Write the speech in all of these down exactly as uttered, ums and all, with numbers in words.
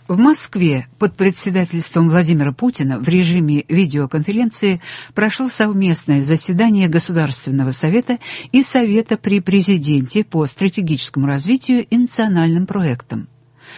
В Москве под председательством Владимира Путина в режиме видеоконференции прошло совместное заседание Государственного совета и Совета при президенте по стратегическому развитию и национальным проектам.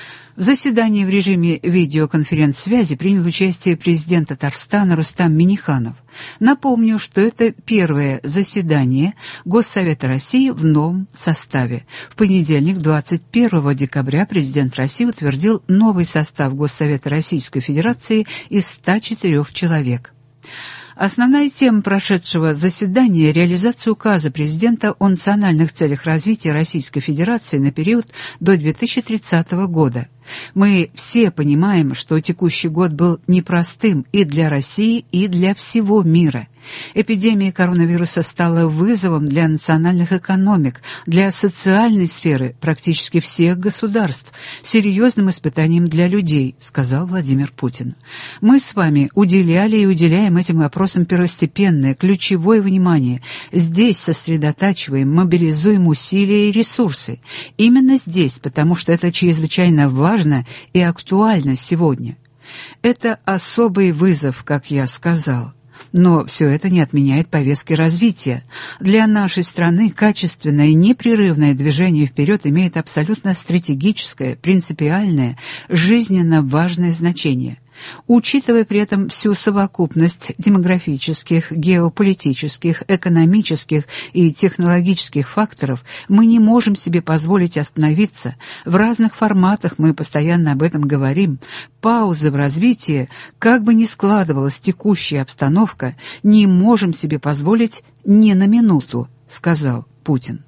В заседании в режиме видеоконференц-связи принял участие президент Татарстана Рустам Минниханов. Напомню, что это первое заседание Госсовета России в новом составе. В понедельник, двадцать первого декабря, президент России утвердил новый состав Госсовета Российской Федерации из ста четырёх человек. Основная тема прошедшего заседания – реализация указа президента о национальных целях развития Российской Федерации на период до две тысячи тридцатого года. Мы все понимаем, что текущий год был непростым и для России, и для всего мира. Эпидемия коронавируса стала вызовом для национальных экономик, для социальной сферы практически всех государств, серьезным испытанием для людей, сказал Владимир Путин. Мы с вами уделяли и уделяем этим вопросам первостепенное, ключевое внимание. Здесь сосредотачиваем, мобилизуем усилия и ресурсы. Именно здесь, потому что это чрезвычайно важно и актуально сегодня. Это особый вызов, как я сказал. Но все это не отменяет повестки развития. Для нашей страны качественное и непрерывное движение вперед имеет абсолютно стратегическое, принципиальное, жизненно важное значение. Учитывая при этом всю совокупность демографических, геополитических, экономических и технологических факторов, мы не можем себе позволить остановиться. В разных форматах мы постоянно об этом говорим. Паузы в развитии, как бы ни складывалась текущая обстановка, не можем себе позволить ни на минуту, сказал Путин.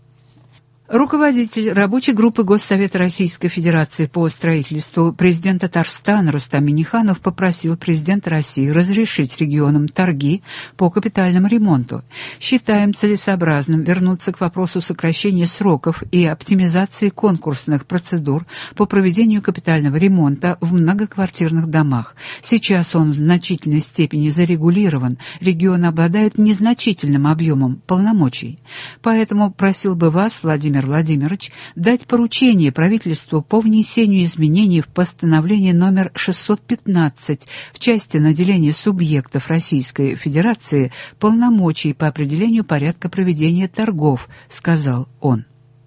Руководитель рабочей группы Госсовета Российской Федерации по строительству президент Татарстана Рустам Минниханов попросил президента России разрешить регионам торги по капитальному ремонту. Считаем целесообразным вернуться к вопросу сокращения сроков и оптимизации конкурсных процедур по проведению капитального ремонта в многоквартирных домах. Сейчас он в значительной степени зарегулирован, регионы обладают незначительным объемом полномочий. Поэтому просил бы вас, Владимир Владимирович, дать поручение правительству по внесению изменений в постановление номер шестьсот пятнадцать в части наделения субъектов Российской Федерации полномочий по определению порядка проведения торгов, сказал он.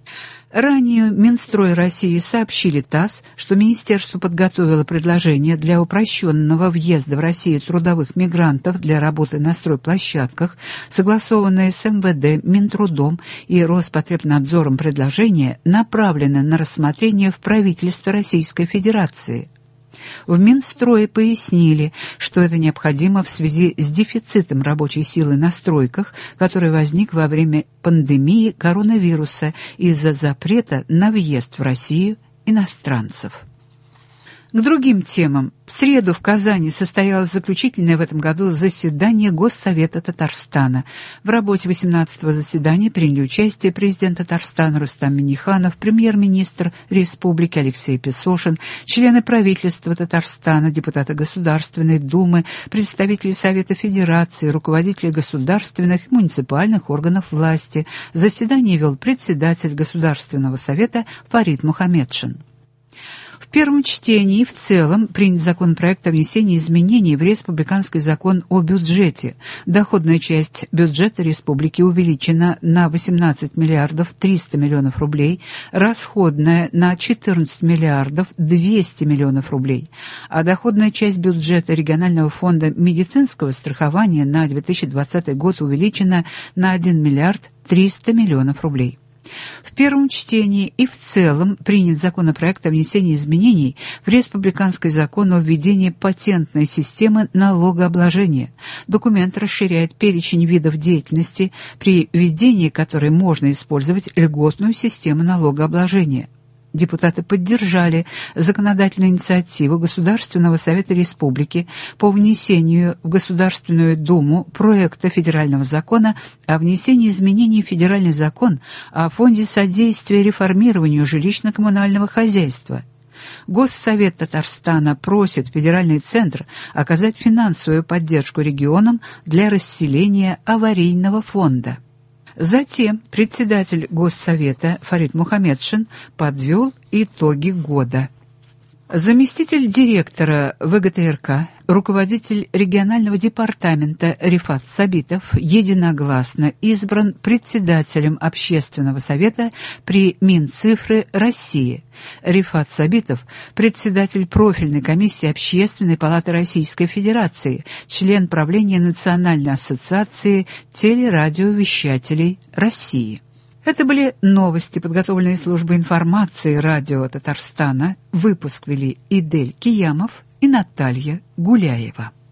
Ранее Минстрой России сообщили ТАСС, что министерство подготовило предложение для упрощенного въезда в Россию трудовых мигрантов для работы на стройплощадках, согласованное с эм вэ дэ, Минтрудом и Роспотребнадзором предложение направлено на рассмотрение в правительстве Российской Федерации. В Минстрое пояснили, что это необходимо в связи с дефицитом рабочей силы на стройках, который возник во время пандемии коронавируса из-за запрета на въезд в Россию иностранцев. К другим темам. В среду в Казани состоялось заключительное в этом году заседание Госсовета Татарстана. В работе восемнадцатого заседания приняли участие президент Татарстана Рустам Минниханов, премьер-министр республики Алексей Песошин, члены правительства Татарстана, депутаты Государственной Думы, представители Совета Федерации, руководители государственных и муниципальных органов власти. Заседание вел председатель Государственного совета Фарид Мухамедшин. В первом чтении в целом принят законопроект о внесении изменений в Республиканский закон о бюджете. Доходная часть бюджета республики увеличена на восемнадцать миллиардов триста миллионов рублей, расходная на четырнадцать миллиардов двести миллионов рублей, а доходная часть бюджета регионального фонда медицинского страхования на две тысячи двадцатый год увеличена на один миллиард триста миллионов рублей. В первом чтении и в целом принят законопроект о внесении изменений в Республиканский закон о введении патентной системы налогообложения. Документ расширяет перечень видов деятельности, при введении которой можно использовать льготную систему налогообложения. Депутаты поддержали законодательную инициативу Государственного совета республики по внесению в Государственную Думу проекта федерального закона о внесении изменений в федеральный закон о Фонде содействия реформированию жилищно-коммунального хозяйства. Госсовет Татарстана просит федеральный центр оказать финансовую поддержку регионам для расселения аварийного фонда. Затем председатель Госсовета Фарид Мухамедшин подвел итоги года. Заместитель директора ВГТРК, руководитель регионального департамента Рифат Сабитов единогласно избран председателем Общественного совета при Минцифры России. Рифат Сабитов – председатель профильной комиссии Общественной палаты Российской Федерации, член правления Национальной ассоциации телерадиовещателей России. Это были новости, подготовленные службой информации радио Татарстана. Выпуск вели Идель Киямов и Наталья Гуляева.